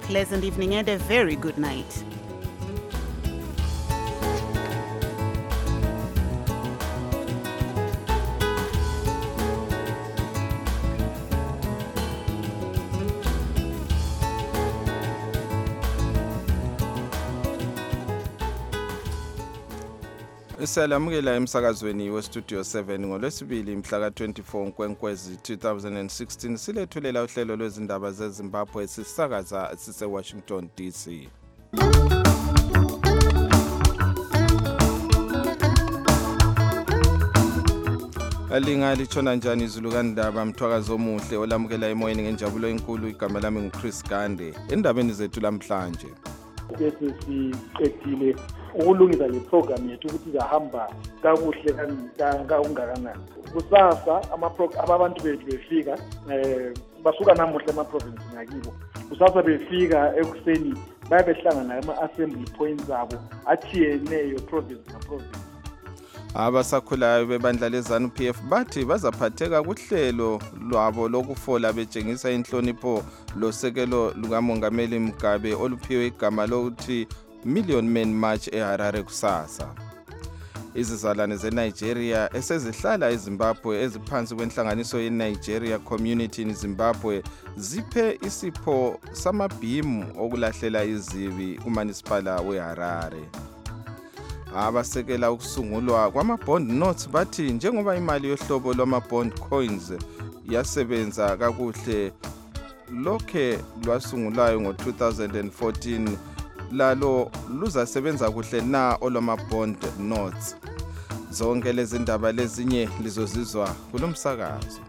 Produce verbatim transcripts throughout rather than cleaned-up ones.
pleasant evening and a very good night. Salamukela emsakazweni westudio seven ngolwesibili mhla ka twenty-four Nkwenkwezi two thousand sixteen silethulela uhlelo lwezindaba zeZimbabwe sisakaza sise Washington D C. Alinga litshona njani izulu kandaba mthwakazo omuhle olamukela emoyeni ngenjabulo enkulu igama lami nguChris Gande endabeni zethu lamhlanje. Bese siqedile ukulungisa le program yethu ukuthi izahamba kakuhle kangakanani. Kusasa ama abantu bethu befika eh basuka namuhle ama province ngakibo. Kusasa befika ekuseni bayabehlangana ama assembly points abo athiyeneyo province na province. Abasakhulayo bebandla leZANU P F bathi bazaphatheka kuhlelo lwabo lokufola betshengisa inhlonipho losekelo lukaMongameli Mugabe oluphiwe igama lokuthi Million Men March eHarare kusasa. Izizalwane zeNigeria esezihlala eZimbabwe eziphansi kwenhlanganiso yeNigeria Community in Zimbabwe ziphe isipho samabhimu okulahlela izibi kuMunicipal weHarare. Abasekela ukusungulwa kwama-bond notes bathi njengoba imali yohlobo lwama-bond coins yasebenza kakuhle lokhe lwasungulayo ngo two thousand fourteen lalo luzasebenza kuhle na olwama-bond notes. Zonke lezi ndaba lezinye lizozizwa kulomsakazo.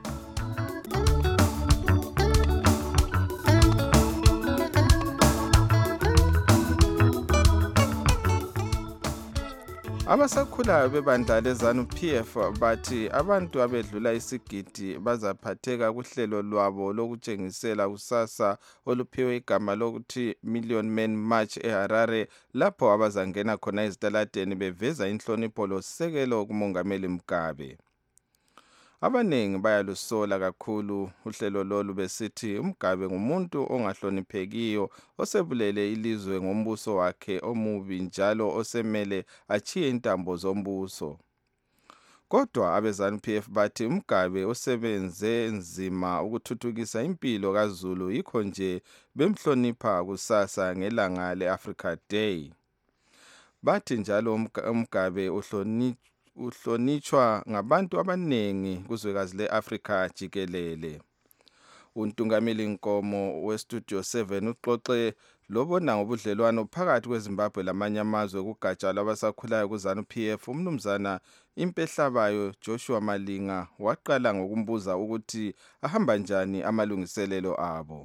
Abasakhulayo bebandla leZANU P F bathi abantu abedlula isigidi bazaphatheka kuhlelo lwabo lokutshengisela kusasa oluphiwe igama lokuthi Million Men March eHarare lapho abazangena khona ezitaladeni beveza inhlonipho losekelo kuMongameli Mugabe. Abanengi bayalusola kakhulu uhlelo lolu besithi uMugabe ngumuntu ongahloniphekiyo osebulele ilizwe ngombuso wakhe omubi njalo osemele achiye intambo zombuso. Kodwa abeZANU P F bathi uMugabe osebenze nzima ukuthuthukisa impilo kaZulu yikho nje bemhlonipha kusasa ngelanga leAfrica Day. Bathi njalo uMugabe uhlonipha uhlonitshwa ngabantu abanengi kuzwekazi leAfrika jikelele. Untungameli Nkomo westudio seven uxoxe lobona ngobudlelwano phakathi kweZimbabwe lamanye amazwe kugatsha labasakhulayo kuZANU P F. Umnumzana Impehlabayo Joshua Malinga waqala ngokumbuza ukuthi ahamba njani amalungiselelo abo.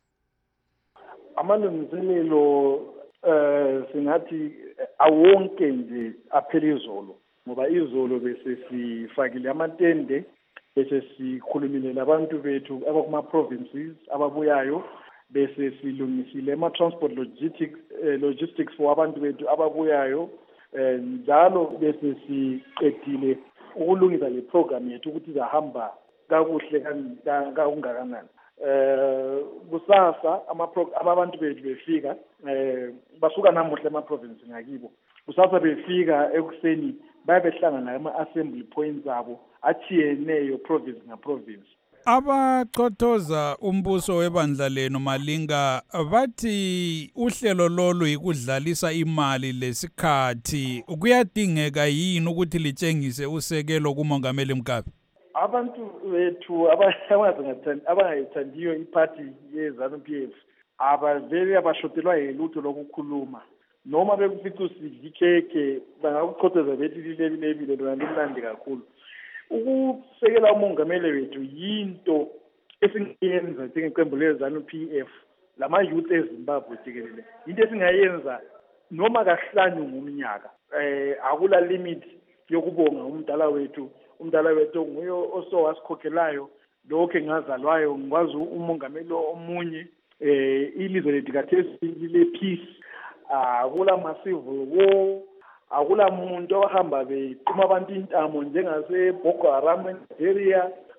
Amalungiselelo eh singathi awonke nje aphele izolo. Ngoba izolo bese sifakile amatende bese sikhulumile labantu bethu abakuma provinces ababuyayo bese silungisile ama transport logistics eh, logistics for abantu bethu ababuyayo njalo bese siqedile ukulungisa le program yethu ukuthi izahamba kakuhle kangakanani. Eh kusasa ama abantu bethu befika eh basuka namuhle ama province ngakibo. Kusasa befika ekuseni bayabehlangana ama assembly points abo athiyeneyo province na province. Abaqothoza umbuso webandla leno Malinga bathi uhlelo lolu ikudlalisa imali lesikhathi kuyadingeka yini ukuthi litshengise usekelo kuMongameli Mugabe? Abantu bethu abangayithandiyo iparty yeZANU P F abavele abashotelwa yilutho lokukhuluma. Noma bekufica usidla ikheke bangakuqhotheza bethi lilebile lona limnandi kakhulu. Ukusekela umongameli wethu yinto esingayenza njengeqembu leZANU P F lama youth eZimbabwe jikelele. Into esingayenza noma kahlanu ngomnyaka. Eh akula limit yokubonga umdala wethu. Umdala wethu nguyo osowasikhokelayo lokho engazalwayo ngikwazi umongameli omunye eh ilizwe lethu kathesi lile peace. Akula massive war, akula muntu ohamba beqhuma abantu intamo njengase Boko Haram eNigeria,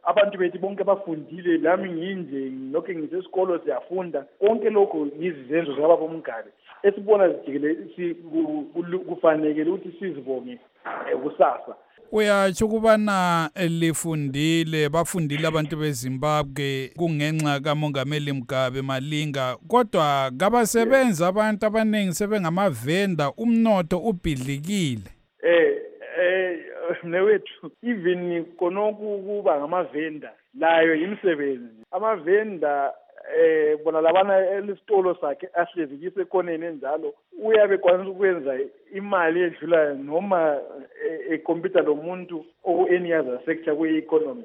abantu bethu bonke bafundile, lami nginje lokho ngisesikolo siyafunda, konke lokho yizenzo zikababa uMgabe esibona zijikele kufanele ukuthi sizibonge kusasa. Uyatsho ukubana lifundile, bafundile abantu beZimbabwe kungenxa kaMongameli Mugabe Malinga, kodwa kabasebenzi abantu abaningi sebengamavenda, umnotho ubhidlikile. Eh eh newethu, even konoku kuba ngamavenda layo imisebenzi. Amavenda eh bona labana elisitolo sakhe ahlezikise ekoneni njalo uyabe kwanisa ukwenza imali edlula noma ecompete lomuntu oku any other sector kwe-economy.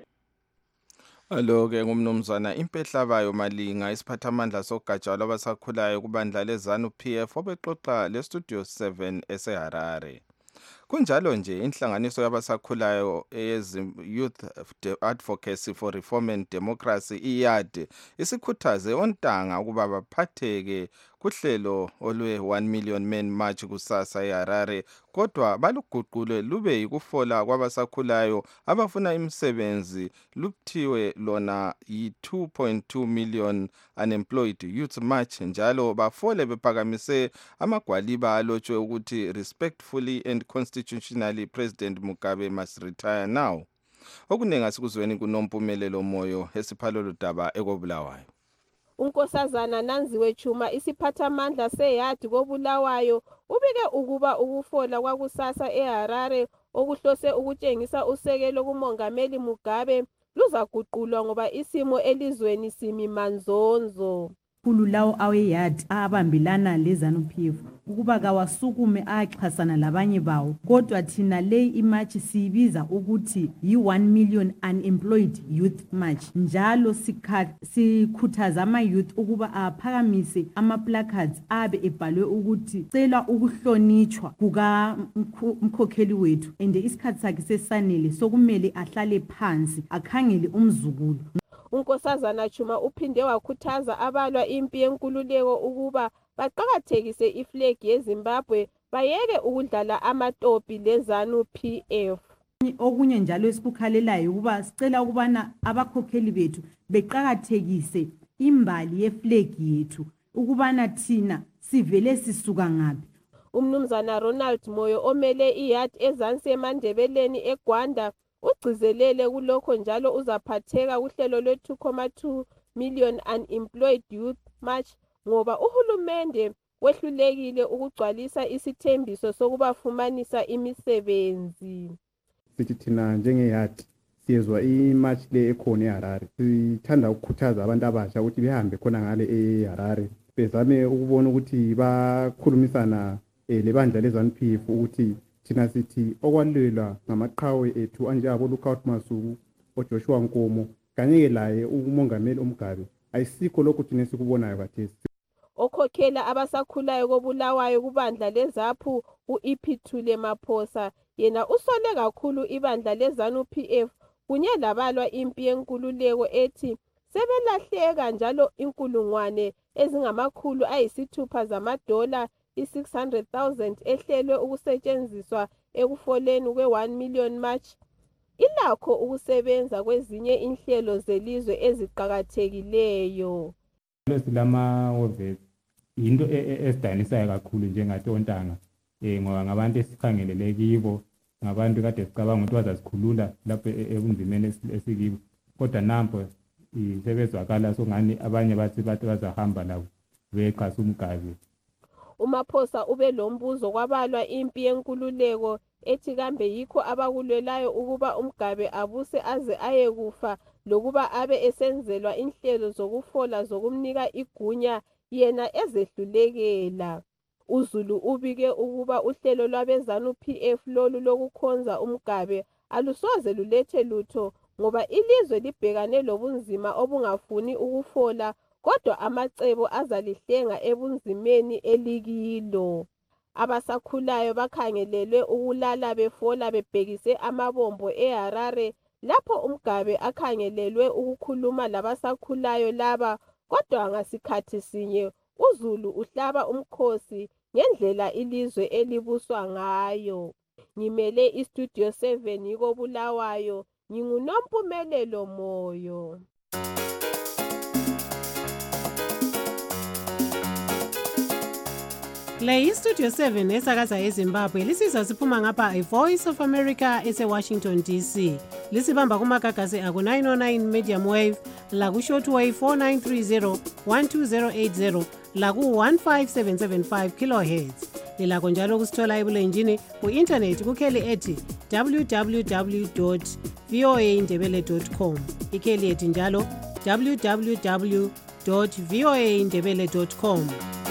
Alo-ke ngumnumzana Impehlabayo Malinga, isiphathamandla sogatsha lwabasakhulayo kubandla leZANU P F obexoxa leStudio seven eseHarare. Kunjalo nje inhlanganiso yabasakhulayo Youth Advocacy for Reform and Democracy I Y A D isikhuthaze ontanga ukuba baphatheke kuhlelo olwe one million men march kusasa eHarare, kodwa baluguqule lube yikufola kwabasakhulayo abafuna imisebenzi luphiwe lona yi two point two million unemployed youth march, njalo bafole bephakamise amagwaliba alotshwe ukuthi respectfully and constitutionally President Mugabe must retire now. Okunengi asikuzweni kunompumelelo moyo esiphalolo daba ekobulawayo. uNkosazana Nanziwe Chuma, isiphathamandla seYard koBulawayo, ubike ukuba ukufola kwakusasa eHarare okuhlose ukutshengisa usekelo kuMongameli Mugabe luzaguqulwa ngoba isimo elizweni simi manzonzo. Khulu lawo aweYard abambelana leZANU P F ukuba kawasukume axhasana labanye bawo, kodwa thina le imarch sibiza ukuthi yi one million unemployed youth march, njalo sikhuthaza ama youth ukuba aphakamise ama placards abe ebhalwe ukuthi cela ukuhlonitshwa kuka mkhokheli wethu, ende isikhathi sakhe sesanele sokumele ahlale phansi akhangele umzukulu. uNkosazana Chuma uphinde wakhuthaza abalwa impi yenkululeko ukuba baqhakathekise iflag yeZimbabwe bayeke ukudlala amatopi leZANU P F. Okunye njalo esikukhalelayo ukuba sicela ukubana abakhokheli bethu beqhakathekise imbali yeflag yethu ukubana thina sivele sisuka ngapi. Umnumzana Ronald Moyo omele iYard eZansi eMandebeleni eGwanda ugcizelele kulokho njalo uzaphatheka kuhlelo lwe two point two million unemployed youth march ngoba uhulumende wehlulekile ukugcwalisa isithembiso sokubafumanisa imisebenzi. Sithi thina njengeYard siyezwa imarch le ekhona eHarare, sithanda ukukhuthaza abantu abasha ukuthi behambe khona ngale eHarare bezame ukubona ukuthi bakhulumisana lebandla leZANU P F ukuthi thina sithi okwalelwa ngamaqhawe ethu anjengabo Lookout Masuku, oJoshua Nkomo kanye laye uMongameli uMgabe ayisikho lokho thina sikubonayo kathesi. Okhokhela abasakhulayo koBulawayo kubandla leZAPU uIphithule Maphosa yena usole kakhulu ibandla leZANU P F kunye labalwa impi yenkululeko ethi sebelahleka njalo inkulungwane ezingamakhulu ayisithupha zamadola i-six hundred thousand ehlelwe ukusetshenziswa ekufoleni kwe-one million march ilakho ukusebenza kwezinye inhlelo zelizwe eziqhakathekileyo. Silama-wovesi yinto esidanisayo kakhulu njengatontanga um ngoba ngabantu esikhangelele kibo, ngabantu kade sicabanga ukuthi bazasikhulula lapho ebunzimeni esikibo, kodwa nampo sebezwakala songani abanye bathi bathi bazahamba labo bexhasa uMgabe. uMaphosa ube lombuzo kwabalwa impi yenkululeko ethi kambe yikho abakulwelayo ukuba uMgabe abuse aze ayekufa lokuba abe esenzelwa inhlelo zokufola zokumnika igunya yena ezehlulekela. uZulu ubike ukuba uhlelo lwabeZANU P F lolu lokukhonza uMgabe alusoze lulethe lutho ngoba ilizwe libhekane lobunzima obungafuni ukufola, kodwa amacebo azalihlenga ebunzimeni elikilo. Abasakhulayo bakhangelelwe ukulala befola bebhekise amabombo eHarare lapho uMgabe akhangelelwe ukukhuluma labasakhulayo laba, kodwa ngasikhathi sinye uZulu uhlaba umkhosi ngendlela ilizwe elibuswa ngayo. Ngimele iStudio seven koBulawayo, nginguNompumelelo Moyo. Le iStudio seven esakaza eZimbabwe lisizwa siphuma ngapha iVoice of America ese-Washington D C. Lisibamba kumagagasi aku nine oh nine medium wave, laku shortwave four nine three zero, one two zero eight zero, laku one five seven seven five kilohertz. Lilakho njalo kusithola ebulenjini ku-internet kukheli ethi w w w dot v o a ndebele dot com. Ikheli ethi njalo w w w dot v o a ndebele dot com.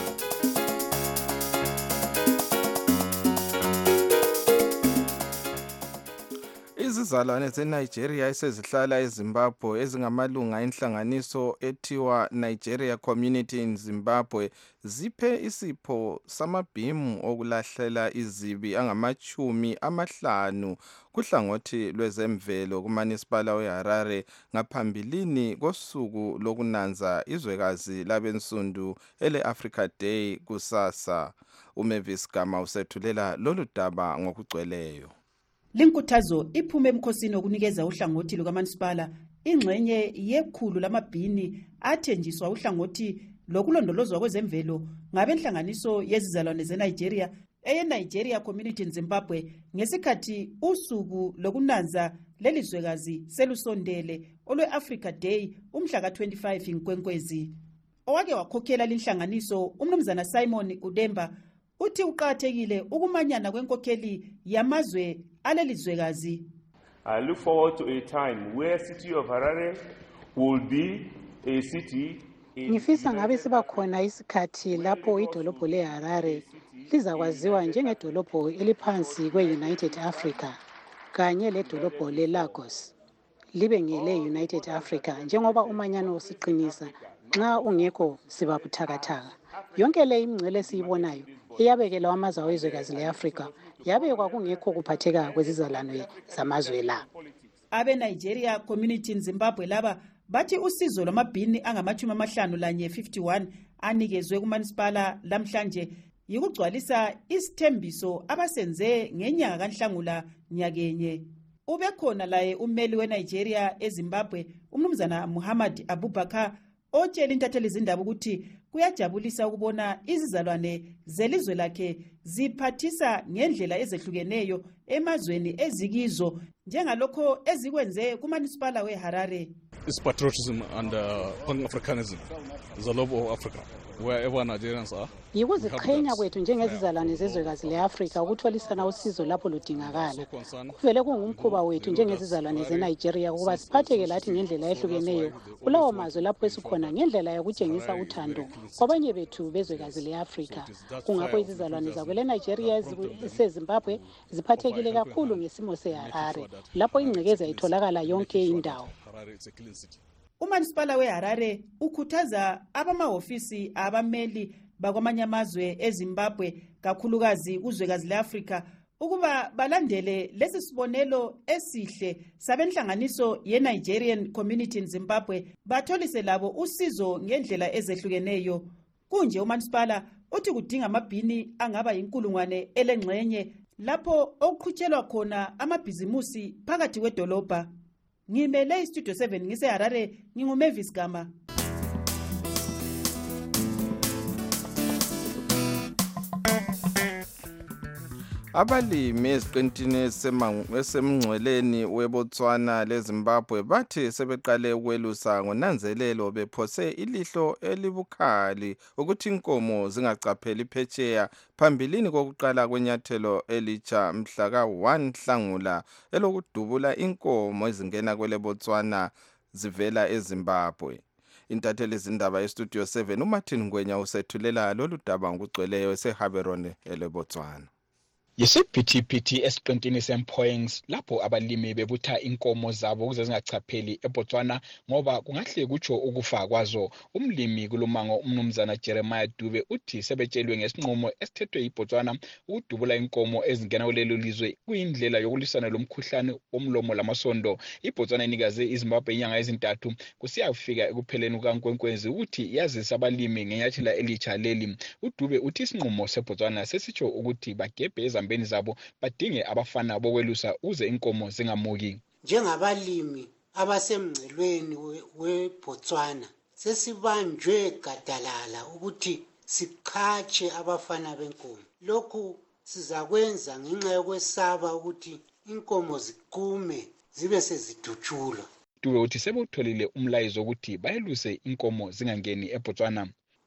Izizalwane zeNigeria esezihlala eZimbabwe ezingamalunga enhlanganiso ethiwa Nigeria Community in Zimbabwe ziphe isipho samabhimu okulahlela izibi angamachumi amahlanu kuhlangothi lwezemvelo kumanisipala weHarare ngaphambilini kosuku lokunanza izwekazi labensundu ele-Africa Day kusasa. uMavis Gama usethulela lolu daba ngokugcweleyo. Linkuthazo iphume emkhosini okunikeza uhlangothi lukaManisipala ingxenye yekhulu lamabhini athenjiswa uhlangothi lokulondolozwa kwezemvelo ngabenhlanganiso yezizalwane zeNigeria eye-Nigeria Community in Zimbabwe ngesikhathi usuku lokunanza lelizwekazi selusondele olwe-Africa Day umhla ka twenty-five Nkwenkwezi. Owake wakhokhela linhlanganiso umnumzana Simon Udemba uthi uqathekile ukumanyana kwenkokheli yamazwe alelizwekazi. I look forward to a time where city of Harare will be a city. Ngifisa ngabe siba khona isikhathi lapho idolobho leHarare lizakwaziwa njengedolobho eliphansi kwe-United Africa kanye ledolobho leLagos libe ngele-United Africa njengoba umanyano usiqinisa. Nxa ungekho siba buthakathaka. Yonke le imingcele esiyibonayo iyabekelwa amazwe awezwekazi leAfrika yabekwa kungekho kuphatheka kwezizalwane zamazwe la. Abe Nigeria Community in Zimbabwe laba bathi usizo lwamabhini angamachumi amahlanu lanye fifty-one anikezwe kumanisipala lamhlanje yikugcwalisa isithembiso abasenze ngenyanga kaNhlangula nyakenye. Ube khona laye ummeli weNigeria eZimbabwe umnumzana Muhammad Abubakar otshela intatheli zindaba ukuthi kuyajabulisa ukubona izizalwane zelizwe lakhe ziphathisa ngendlela ezehlukeneyo emazweni ezikizo njengalokho ezikwenze kumanisipala weHarare. It's patriotism and uh, Pan-Africanism. There's a love of Africa wherever Nigerians are. Yikuziqhenya kwethu njengezizalwane zezwekazi leAfrika ukutholisana usizo lapho ludingakala. Kuvele kungumkhuba wethu njengezizalwane zeNigeria ukuba siphatheke lathi ngendlela ehlukeneyo kulawo mazwe lapho esikhona ngendlela yokutshengisa uthando kwabanye bethu bezwekazi leAfrika. Kungakho izizalwane zakwele Nigeria eseZimbabwe ziphathekile kakhulu ngesimo seHarare lapho ingcekeza itholakala yonke indawo. Umanisipala weHarare ukhuthaza abamahofisi abameli bakwamanye amazwe eZimbabwe kakhulukazi kuzwekazi leAfrika ukuba balandele lesi sibonelo esihle sabenhlanganiso ye-Nigerian Community in Zimbabwe batholise labo usizo ngendlela ezehlukeneyo. Kunje umanisipala uthi kudinga amabhini angaba yinkulungwane elengxenye lapho okuqhutshelwa khona amabhizimusi phakathi kwedolobha. Ngimele iStudio seven ngiseHarare nginguMavis Gama. Abalimi eziqintini esemngcweleni weBotswana leZimbabwe bathi sebeqale ukwelusa ngonanzelelo bephose ilihlo elibukhali ukuthi inkomo zingacapheli phetsheya phambilini kokuqala kwenyathelo elitsha mhla ka one Nhlangula elokudubula inkomo ezingena kwele Botswana zivela eZimbabwe. Intatheli zindaba yeStudio seven uMartin Ngwenya usethulela lolu daba ngokugcweleyo eseHaberone eleBotswana. Yisiphithiphithi esiqintini sempoings lapho abalimi bebutha inkomo zabo ukuze zingachapheli eBotswana ngoba kungahle kutsho ukufa kwazo. Umlimi kulumango umnumzana Jeremiah Dube uthi sebetshelwe ngesinqumo esithethwe yiBotswana ukudubula inkomo ezingena kulelo lizwe kuyindlela yokulisana lomkhuhlane omlomo lamasondo. iBotswana inikaze iZimbabwe inyanga ezintathu kusiyafika ekupheleni kukaNkwenkwezi ukuthi yazisa abalimi ngenyathela elitsha leli. uDube uthi isinqumo seBotswana sesitsho ukuthi bagebhe ezambeni zabo badinge abafana bokwelusa uze inkomo zingamuki. njengabalimi abasemngcelweni weBotswana sesibanjwe gadalala ukuthi siqhatshe abafana benkomo. Lokhu sizakwenza ngenxa yokwesaba ukuthi inkomo ziqume zibe sezidutshulwa. Dube uthi sebewutholile umlayezo ukuthi bayeluse inkomo zingangeni eBotswana.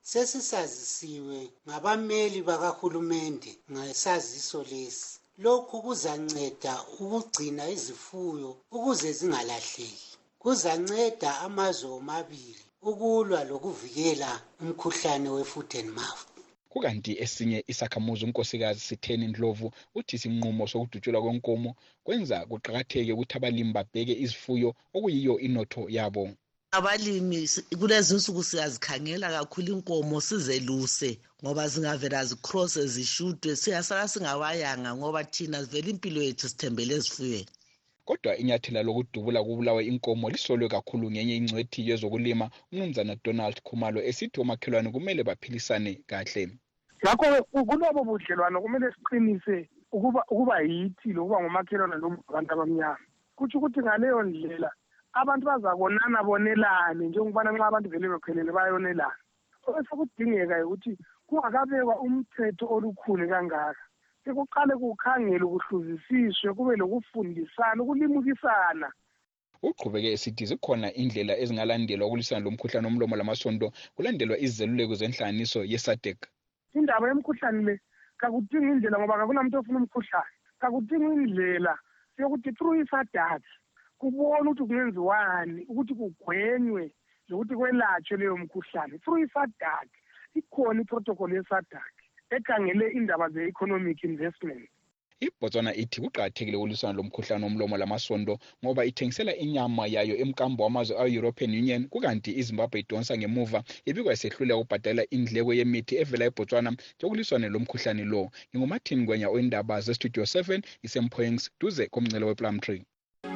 Sesisazisiwe ngabameli bakahulumende ngesaziso lesi. Lokhu kuzanceda ukugcina izifuyo ukuze zingalahleki. Kuzanceda amazwe omabili ukulwa lokuvikela umkhuhlane we-foot and mouth. Kukanti esinye isakhamuzi unkosikazi Sitheni Ndlovu uthi isinqumo sokudutshulwa kwenkomo kwenza kuqakatheke ukuthi abalimi babheke izifuyo okuyiyo inotho yabo. Abalimi kulezi insuku siyazikhangela kakhulu inkomo sizeluse ngoba zingavela zicross zishudwe siyasala singawayanga ngoba thina vele impilo yethu sithembele ezifuyweni. Kodwa inyathela lokudubula kubulawe inkomo lisolwe kakhulu ngenye ingcwethi yezokulima umnumzana Donald Khumalo esithi omakhelwane kumele baphilisane kahle. Ngakho kulobo budlelwano kumele siqinise ukuba ukuba yithi lokuba ngomakhelwane lobantu abamnyama. Kuthi ukuthi ngaleyo ndlela abantu bazabonana bonelane njengoba nxa abantu vele bekhelele bayonelana. Osekudingeka ukuthi kungakabekwa umthetho olukhulu kangaka. Sekuqale kukhangele ukuhluzisiswe kube lokufundisana ukulimukisana. Uqhubeke esithi zikhona indlela ezingalandelwa ukulwisana lomkhuhlane womlomo lamasondo kulandelwa izeluleko zenhlanganiso yeSADC. Indaba yemkhuhlane le kakudingi indlela ngoba akunamuntu ofuna umkhuhlane. Kakudingi indlela yokuthi through iSADC kubona ukuthi kungenziwani ukuthi kugwenywe lokuthi kwelatshwe leyo mkhuhlane. Through iSADC ikhona iprotocol yeSADC ekhangele indaba ze-economic investment. iBotswana ithi kuqakathekile ukulwisana lomkhuhlane womlomo lamasondo ngoba ithengisela inyama yayo emkambo wamazwe ayi-European Union kukanti iZimbabwe idonsa ngemuva ibikwa isehluleka ukubhadala indleko yemithi evela eBotswana yokulwisana lomkhuhlane lo. Ingumathini Ngwenya oindaba zeStudio seven isempoings duze komngcele wePlumtree.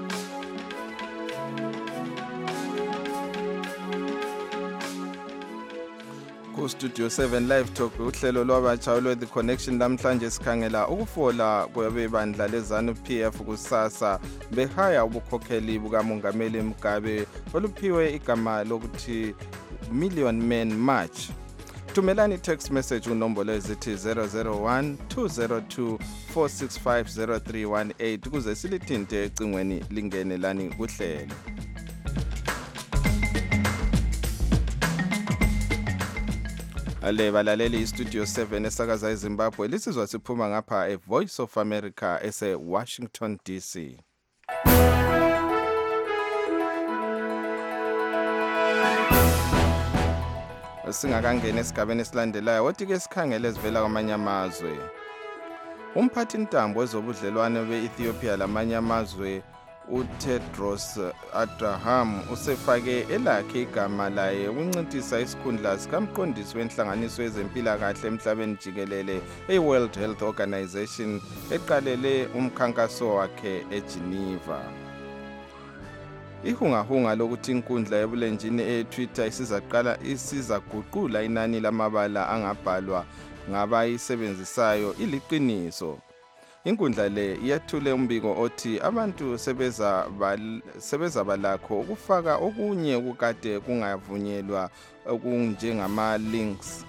Ku Studio seven Live Talk uhlelo lwabatsha olwe The Connection namhlanje sikhangela ukufola kwebandla leZANU P F kusasa behaya ubukhokheli bukaMongameli Mugabe oluphiwe igama lokuthi Million Men March. Thumelani text message unombolo ezithi zero zero one two zero two four six five zero three one eight kuze silithinte ecingweni lingene lani kuhlelo. Ale balaleli iStudio seven esakaza eZimbabwe lisizwa siphuma ngapha eVoice of America ese Washington D C. Singakangena esigabeni esilandelayo wothi ke sikhangele sivela kwamanye amazwe. Umphathi ntambo wezobudlelwane beEthiopia lamanye amazwe uTedros Adhanom usefake elakhe igama laye ukuncintisa isikhundla sikamqondisi wenhlanganiso yezempilakahle emhlabeni jikelele eWorld Health Organization eqalele umkhankaso wakhe eGeneva. Ihungahunga lokuthi inkundla yebulenjini eTwitter isizaqala isizaguqula inani lamabala angabhalwa ngabayisebenzisayo iliqiniso. Inkundla le iyathule umbiko othi abantu sebeza sebeza balakho ukufaka okunye ukukade kungavunyelwa okunjengama links.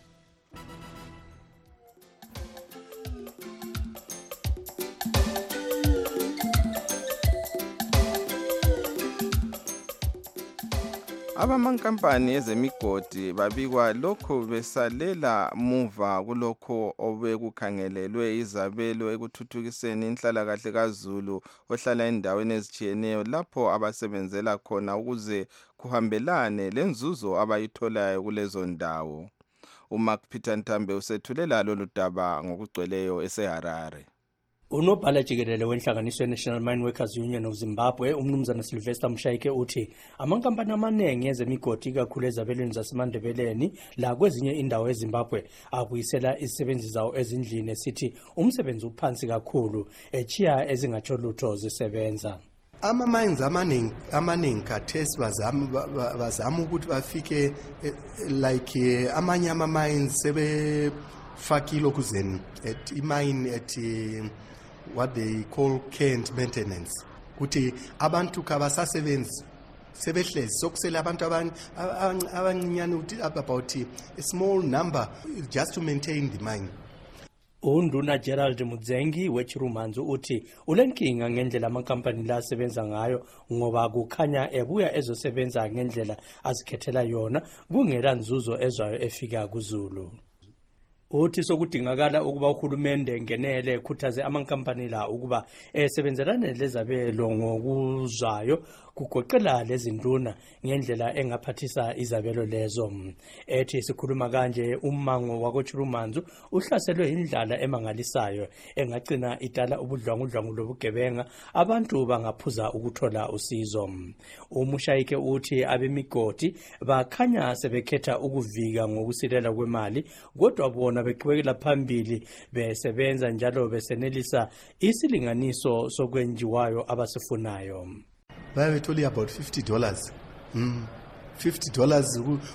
Abamankampani ezemigodi babikwa lokho besalela muva kulokho obekukhangelelwe izabelo ekuthuthukiseni inhlalakahle kaZulu ohlala endaweni ezijiyeneyo lapho abasebenzela khona ukuze kuhambelane lenzuzo abayitholayo kulezo ndawo. uMark Peter Ntambe usethulela lolu daba ngokugcweleyo eseHarare. Unobhala jikelele wenhlanganiso ye-National Mine Workers Union of Zimbabwe umnumzana Sylvester Mshayike uthi amankampani amaningi ezemigodi kakhulu ezabelweni zasemandebeleni la kwezinye indawo eZimbabwe abuyisela izisebenzi zawo ezindlini esithi umsebenzi uphansi kakhulu echiya ezingatsho lutho zisebenza. Ama-mines amaningi amaningi khathesi bazama bazama ukuthi bafike like amanye ama-mines sebefakile okuzeni at imine at what they call canned maintenance. ukuthi abantu kabasasebenzi sebehlezi sokusele abantu abancinyane ukuthi about a small number just to maintain the mine. Unduna Gerald Mudzengi wechirumanzu uthi ulenkinga ngendlela amakampani la asebenza ngayo ngoba kukhanya ebuya ezosebenza ngendlela azikhethela yona kungela nzuzo ezwayo efika kuZulu. Uthi sokudingakala ukuba uhulumende ngenele ekhuthaze amakampani la ukuba esebenzelane lezabelo ngokuzwayo kugoqela lezinduna ngendlela engaphathisa izabelo lezo. Ethi sikhuluma kanje umango wakoChirumanzu uhlaselwe indlala emangalisayo engagcina idala ubudlwangudlwangu lobugebenga abantu bangaphuza ukuthola usizo. Umushayike uthi abemigodi bakhanya sebekhetha ukuvika ngokusilela kwemali kodwa bona beqhubekela phambili besebenza njalo besenelisa isilinganiso sokwenjiwayo abasifunayo. Bayethola about fifty dollars. Mm. fifty dollars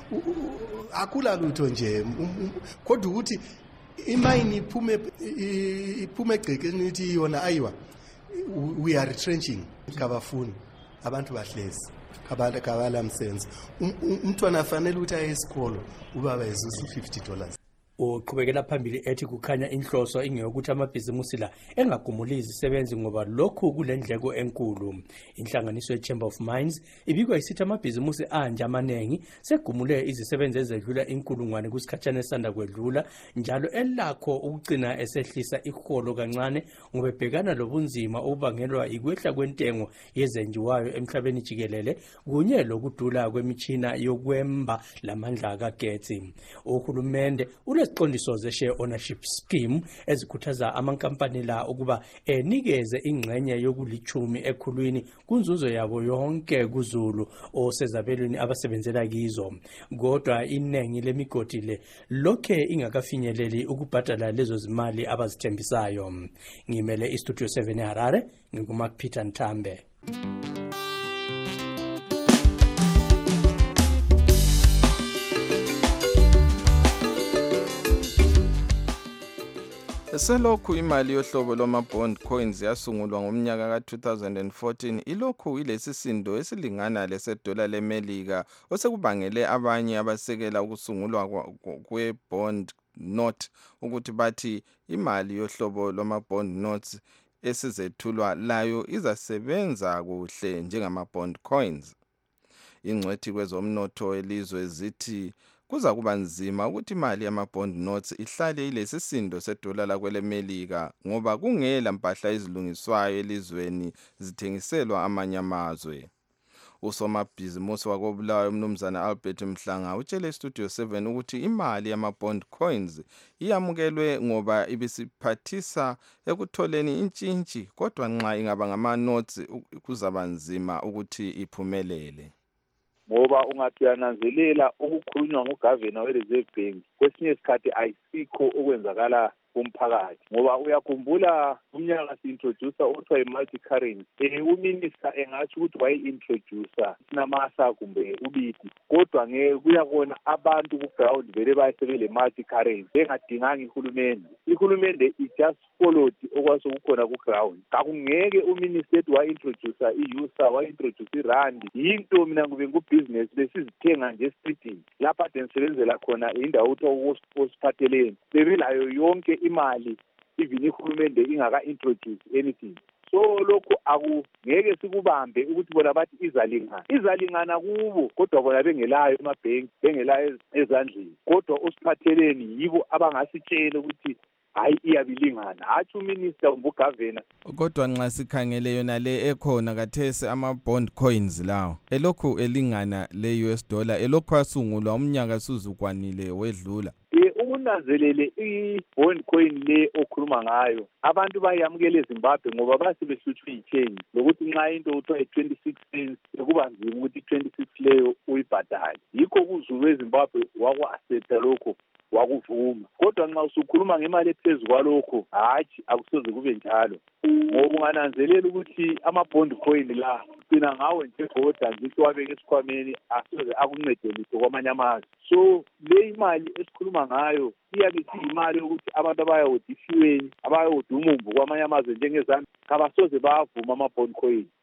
akula lutho nje kodwa ukuthi imine iphume iphume egcekeni ukuthi yona ayiwa we are retrenching kabafuni abantu bahlezi abantu kabala msenze umntwana afanele ukuthi aye esikolo ubaba ezuza fifty dollars. Uqhubekela phambili ethi kukhanya inhloso ingeyokuthi amabhizimusi la engagumuli izisebenzi ngoba lokhu kulendleko enkulu. Inhlanganiso ye-Chamber of Mines ibikwa isithi amabhizimusi anje amanengi segumule izisebenzi ezedlula inkulungwane kusikhatshana esanda kwedlula njalo elakho ukugcina esehlisa iholo kancane ngoba ebhekana lobunzima obubangelwa ikwehla kwentengo yezenjiwayo emhlabeni jikelele kunye lokudula kwemichina yokwemba lamandla kagetsi. Uhulumende ule isiqondiso ze-share ownership scheme ezikhuthaza amakampani la ukuba enikeze ingxenye yokulichumi ekhulwini kunzuzo yabo yonke kuZulu osezabelweni abasebenzela kizo. Kodwa iningi lemigodi le lokhe ingakafinyeleli ukubhadala lezo zimali abazithembisayo. Ngimele iStudio seven eHarare ngikuMark Peter Ntambe. Selokhu imali yohlobo lwama-bond coins yasungulwa ngomnyaka ka two thousand fourteen ilokhu ilesisindo esilingana lesedola leMelika osekubangele abanye abasekela ukusungulwa kwe-bond note ukuthi bathi imali yohlobo lwama-bond notes esizethulwa layo izasebenza kuhle njengama-bond coins. Ingcwethi kwezomnotho elizwe zithi kuza kuba nzima ukuthi imali yama-bond notes ihlale ilesisindo sedola lakwelemelika ngoba kungela mpahla ezilungiswayo elizweni zithengiselwa amanye amazwe. Usomabhizimusi wakobulawayo umnumzana Albert Mhlanga utshele iStudio seven ukuthi imali yama-bond coins iyamukelwe ngoba ibisiphathisa ekutholeni intshintshi kodwa nxa ingaba ngama-notes kuzaba nzima ukuthi iphumelele. Ngoba ungathi yananzelela ukukhulunywa ngugavana we-Reserve Bank kwesinye isikhathi ayisikho okwenzakala kumphakathi ngoba uyakhumbula umnyaka si-introducer othiwa i-multi-currency eh uminister engathi ukuthi wayi-introducer sinamasa kumbe ubiti kodwa ngeke kuyakona abantu ku-ground vele bayesebele multi-currency bengadinganga ihulumende ihulumende i-just followed okwasekukhona ku-ground kakungeke uminister ethi wayi-introducer i-usa wayi-introduce irandi yinto mina ngube ngubhizinesi besizithenga nje esitritini lapha ade nisebenzela khona indawo othiwa osiphatheleni bebelayo yonke imali even ihulumende ingaka-introduce anything. So lokho akungeke sikubambe ukuthi bona bathi izalingana izalingana kubo kodwa bona bengelayo emabhenki bengelayo ezandleni kodwa osiphatheleni yibo abangasitshela ukuthi hayi iyabilingana hathi uminister umbugavana. Kodwa nxa sikhangele yona le ekhona kathesi ama-bond coins lawo elokhu elingana le-U S dollar elokhu asungulwa umnyaka suzukwanile wedlula. Ukunanzelele i-bond coin le okhuluma ngayo abantu bayamukele eZimbabwe ngoba basi behlutshwe i-change lokuthi nxa into uthiwa i-twenty-six cents ekuba nzima ukuthi i-twenty-six leyo uyibhadale yikho kuZulu weZimbabwe waku-accepta lokho wakuvuma kodwa nxa usukhuluma ngemali ephezu kwalokho hatshi akusoze kube njalo ngoba ungananzelela ukuthi ama-bond coin la gcina ngawo nje goda nje siwabeke esikhwameni asoze akuncede litho kwamanye amazwe. So le imali esikhuluma ngayo iyabe siyimali ukuthi abantu abayawodishiweni abayawodumumbu kwamanye amazwe njengezambia kabasoze bavuma ama-bond coin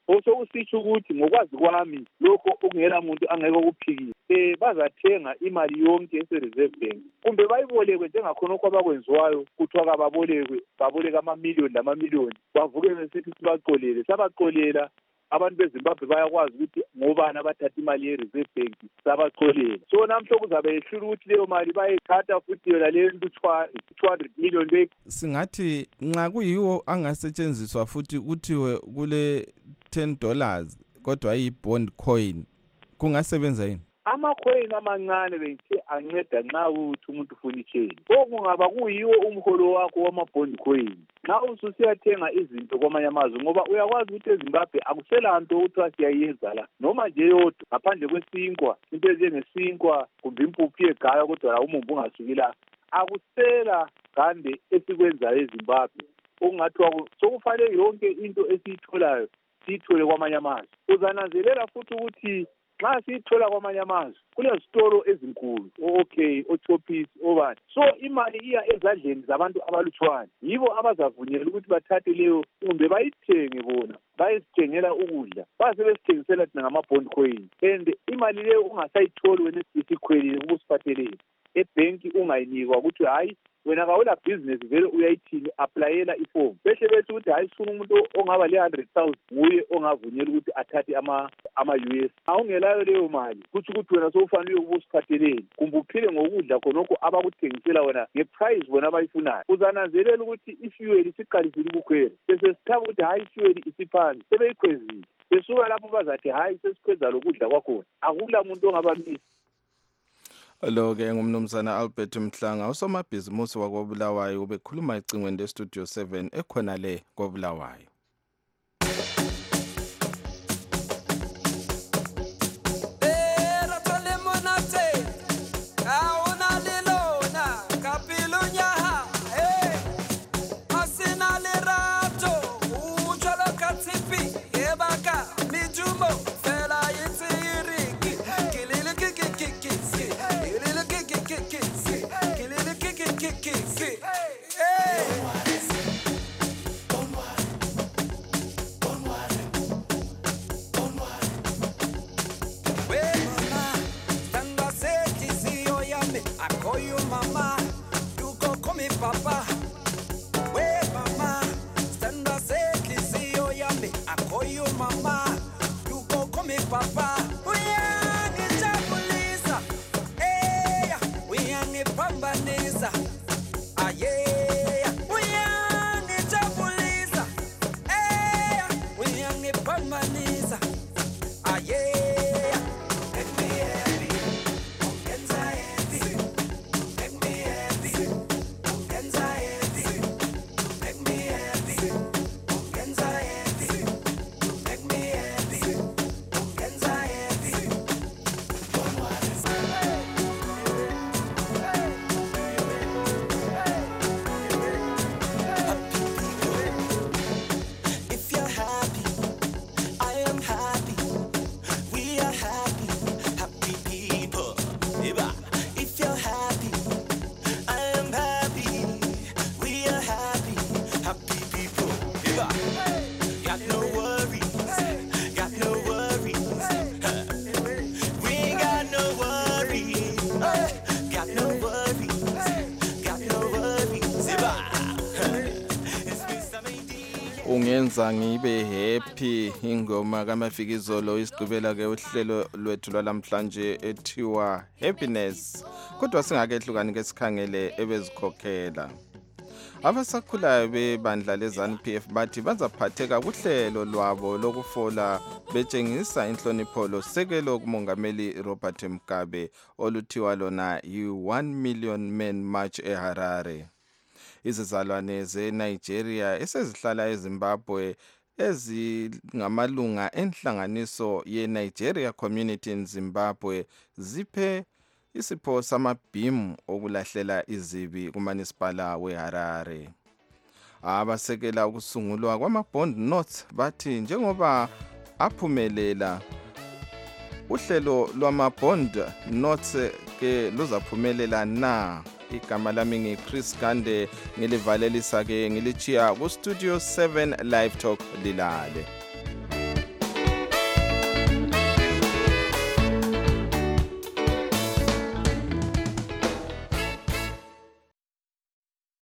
osokusitsho ukuthi ngokwazi kwami lokho okungela muntu angeke ukuphikisa eh bazathenga imali yonke ese-reserve bank kumbe bayibolekwe njengakhonokho abakwenziwayo kuthiwa kababolekwe baboleka amamiliyoni lamamiliyoni bavuke besithi sibaxolele sabaxolela abantu beZimbabwe bayakwazi ukuthi ngobani abathatha imali ye-reserve bank sabaxolela so namhlo kuzabe yehlula ukuthi leyo mali bayithatha futhi yona leyo nto two hundred million bek singathi nxa kuyiwo angasetshenziswa futhi kuthiwe kule ten dollars kodwa yi-bond coin kungasebenza yini? Ama-coin amancane bengithi anceda nxa ukuthi umuntu ufuna itsheni okungaba kuyiwo umholo wakho wama-bond coin nxa ususiyathenga izinto kwamanye amazwe ngoba uyakwazi ukuthi eZimbabwe akusela nto okuthiwa siyayenza la noma nje yodwa ngaphandle kwesinkwa into ezinjengesinkwa kumbe impuphu yegaya kodwa la umumbu ungasuki la akusela gande esikwenzayo eZimbabwe okungathiwa sokufanele yonke into esiyitholayo siyithole kwamanye amazwe uzananzelela futhi ukuthi nxa siyithola kwamanye amazwe kulezitolo ezinkulu okay ochopisi obani so imali iya ezandleni zabantu abalutshwane yibo abazavunyelwa ukuthi bathathe leyo kumbe bayithenge bona bayisithengela ukudla basebesithengisela thina ngama-bond coin and imali leyo ungasayitholi wena isikhwelile ubusiphatheleni ebhenki ungayinikwa ukuthi hayi wena kawula business vele uyayithini applyela iform behle bethi ukuthi hayi sifuna umuntu ongaba le one hundred thousand nguye ongavunyelwa ukuthi athathe ama ama-U S awungelayo leyo mali kuthi ukuthi wena sowufanele ubusiphatheleni kumbe uphile ngokudla khonokho abakuthengisela wena ngeprice bona abayifunayo uzananzelela ukuthi ifuel isiqalisile ukukhwela bese sithaba ukuthi hayi ifuel isiphansi sebeyikhwezile besuka lapho bazathi hayi sesikhweza lokudla kwakhona akula muntu ongabamisa. Lo-ke ngumnumzana Albert Mhlanga usomabhizimusi wakobulawayo ubekhuluma ecingweni lestudio seven ekhona le kobulawayo. Ungenza ngibe happy ingoma kaMafikizolo isigqibela ke uhlelo lwethu lwalamhlanje ethiwa happiness kodwa singakehlukani ke sikhangele ebezikhokhela abasakhulayo bebandla leZANU P F bathi bazaphatheka kuhlelo lwabo lokufola betshengisa inhlonipho losekelo kumongameli Robert Mugabe oluthiwa lona yi-one million men march eHarare. Izizalwane zeNigeria esezihlala eZimbabwe ezingamalunga enhlanganiso yeNigeria Community in Zimbabwe ziphe isipho samabhimu okulahlela izibi kumanisipala weHarare. Abasekela ukusungulwa kwama-bond notes bathi njengoba aphumelela uhlelo lwama-bond notes ke luzaphumelela na. Igama lami ngiChris Gande ngilivalelisa ke ngilichiya ku Studio seven Live Talk lilale.